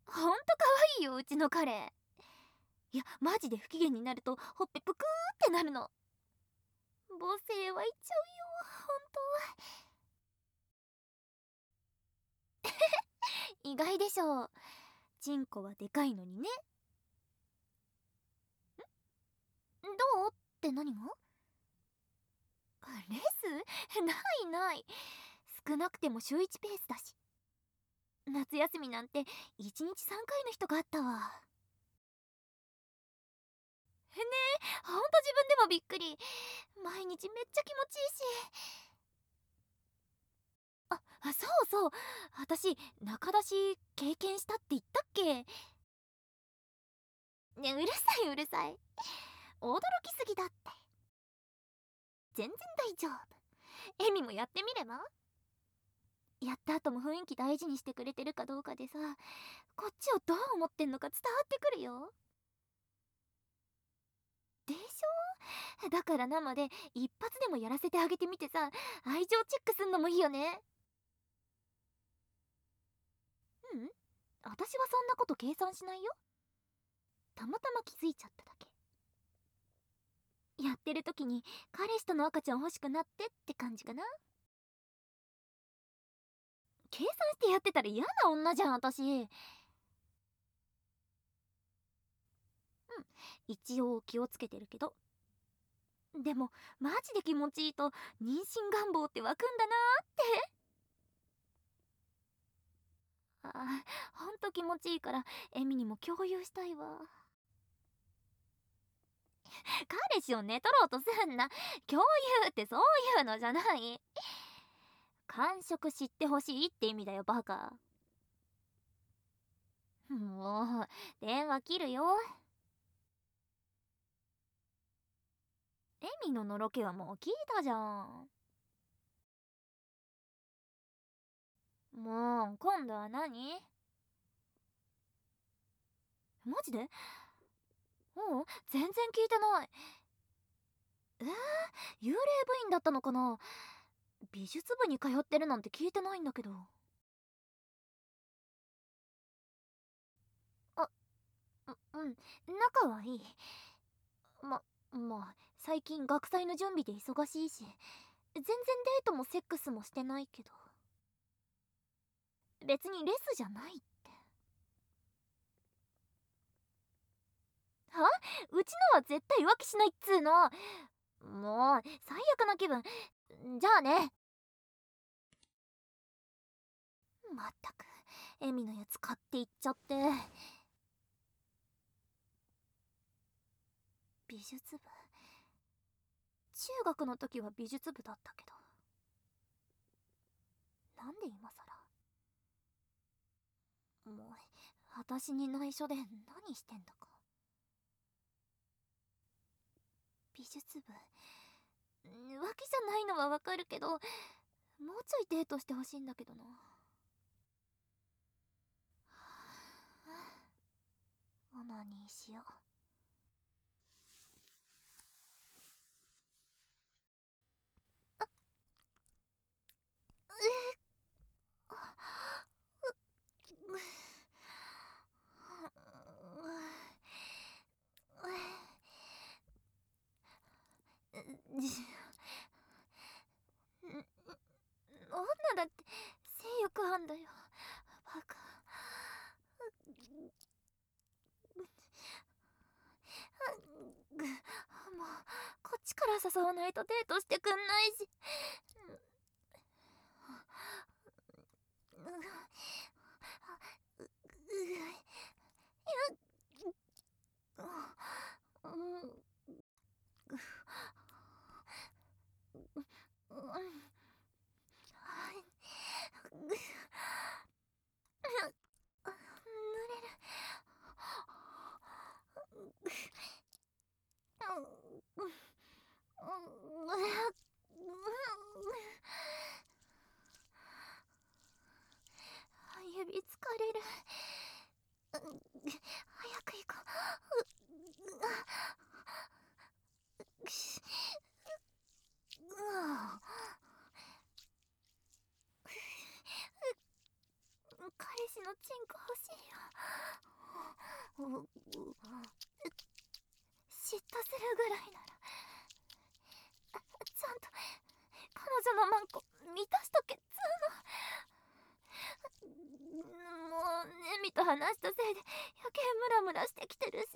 ほんと可愛いようちの彼。いやマジで不機嫌になるとほっぺぷくーってなるの。母性湧いちゃうよほんと。意外でしょう。チンコはでかいのにね。どうって何が？レスないない。少なくても週1ペースだし。夏休みなんて1日3回の日とかあったわ。ねえ、ほんと自分でもびっくり。毎日めっちゃ気持ちいいし。そうそう、私中出し経験したって言ったっけ？ね、うるさいうるさい。驚きすぎだって。全然大丈夫。エミもやってみれば？やった後も雰囲気大事にしてくれてるかどうかでさ、こっちをどう思ってんのか伝わってくるよ。でしょ？だから生で一発でもやらせてあげてみてさ、愛情チェックすんのもいいよね。うん、私はそんなこと計算しないよ。たまたま気づいちゃっただけ。やってる時に彼氏との赤ちゃん欲しくなってって感じかな。計算してやってたら嫌な女じゃん私。一応気をつけてるけど。でもマジで気持ちいいと妊娠願望って湧くんだなーって。ほんと気持ちいいからエミにも共有したいわ。彼氏を寝取ろうとすんな。共有ってそういうのじゃない。感触知ってほしいって意味だよバカ。もう電話切るよ。エミののろけはもう聞いたじゃん。もう今度は何？マジで？全然聞いてない。幽霊部員だったのかな？美術部に通ってるなんて聞いてないんだけど。あ、うん仲はいい。まあ最近学祭の準備で忙しいし全然デートもセックスもしてないけど。別にレスじゃないって。は？うちのは絶対浮気しないっつーの。もう最悪な気分。じゃあね。まったくエミのやつ買っていっちゃって。美術部、中学の時は美術部だったけど、なんで今さら。もう私に内緒で何してんだか。美術部、浮気じゃないのはわかるけど、もうちょいデートしてほしいんだけどな。オナニーしよう。女だって性欲あんだよバカ。もうこっちから誘わないとデートしてくんないし。指疲れる。早く行こう。彼氏のチンコ欲しいよ。嫉妬するぐらいならちゃんと彼女のマンコ満たしとけっつーの。もうネミと話したせいで余計ムラムラしてきてるし。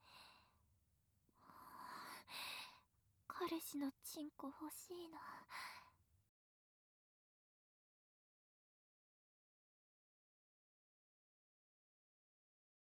彼氏のチンコ欲しいな。